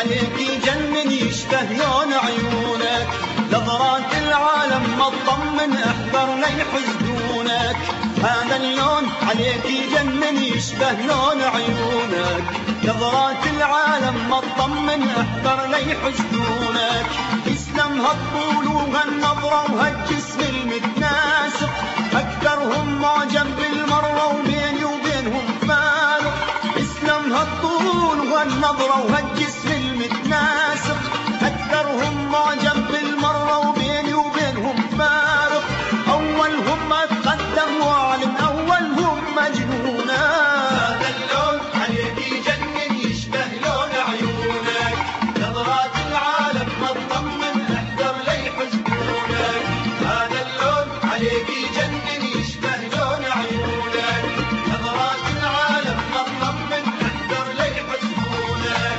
عليك يجنن يشبه لون عيونك، نظرات العالم ما تطمن احذر لا يحسدونك. هذا اللون عليك يجنن يشبه لون عيونك، نظرات العالم ما تطمن احذر لا يحسدونك. يسلم هالطول وهالنظرة وهالجسم المتناسق، اكثرهم معجب بالمرة وبيني وبينهم فارق. يسلم هالطول وهالنظرة وهالجسم المتناسق، اكثرهم معجب بالمرة وبيني وبينهم فارق. اولهم اتقدم واعلن اولهم مجنونا. هذا اللون عليك يجنن يشبه لون عيونك، نظرات العالم ما تطمن احذر لا يحسدونك. هذا اللون عليك يجنن يشبه لون عيونك، نظرات العالم ما تطمن احذر لا يحسدونك.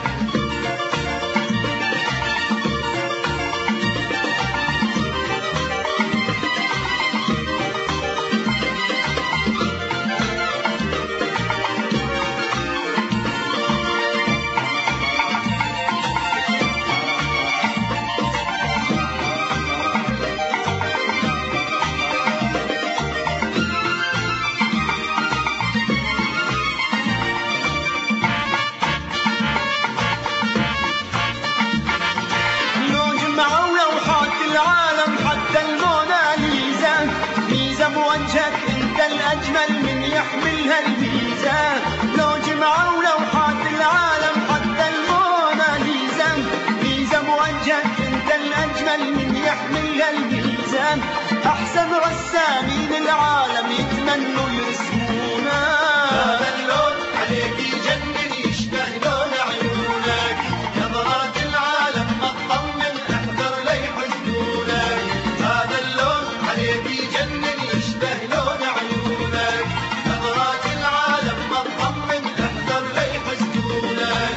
العالم حتى الموناليزا، ميزة بوجهك انت الاجمل من يحملها الميزة. لو جمعوا لوحات العالم حتى الموناليزا، ميزة بوجهك انت الاجمل من يحملها الميزة. احسن رسامين العالم يتمنوا يرسمونا. هذا اللون عليك يجنن يشبه لون عيونك، نظرات العالم ما تطمن احذر لا يحسدونك. هذا اللون عليك يجنن يشبه لون عيونك، نظرات العالم ما تطمن احذر لا يحسدونك.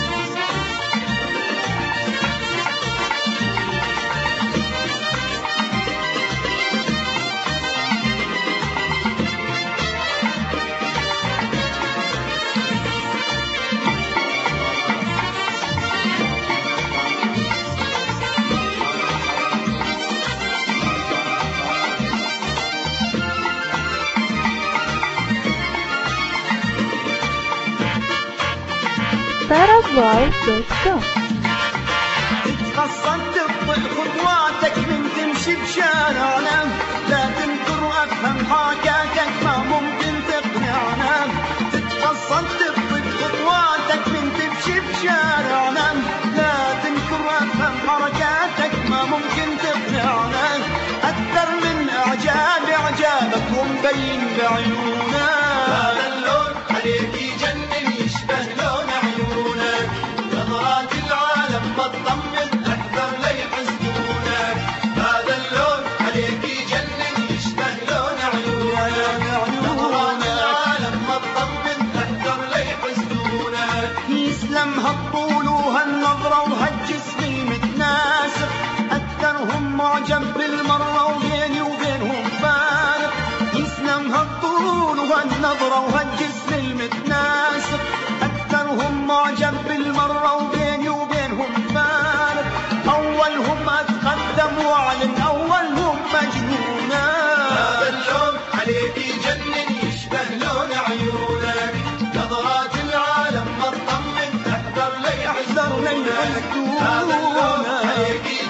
Paraguay.com. تتقصد تبطئ خطواتك من تمشي بشارعنا، لا تنكر وافهم حركاتك ما ممكن تقنعنا. تتقصد تبطئ خطواتك من تمشي بشارعنا، لا تنكر وافهم حركاتك ما ممكن تقنعنا. اكثر من اعجابك ومبين بعيونا. هذا اللون عليك يجنن يشبه لون عيونك، نظرات العالم ما تطمن احذر لا يحسدونك. هذا اللون عليك يجنن يشبه لون عيونك، نظرات العالم ما تطمن احذر لا يحسدونك. يسلم هالطول وهالنظرة وهالجسم المتناسق، اكثرهم معجب بالمرة وبيني وبينهم فارق. يسلم هالطول وهالنظرة وهالجسم المتناسق، اكثرهم معجب بالمرة وبيني وبينهم فارق. اولهم اتقدم واعلن اولهم مجنونا. هذا اللون عليك يجنن يشبه لون عيونك، نظرات العالم ما تطمن احذر لا يحسدونك. هذا اللون عليك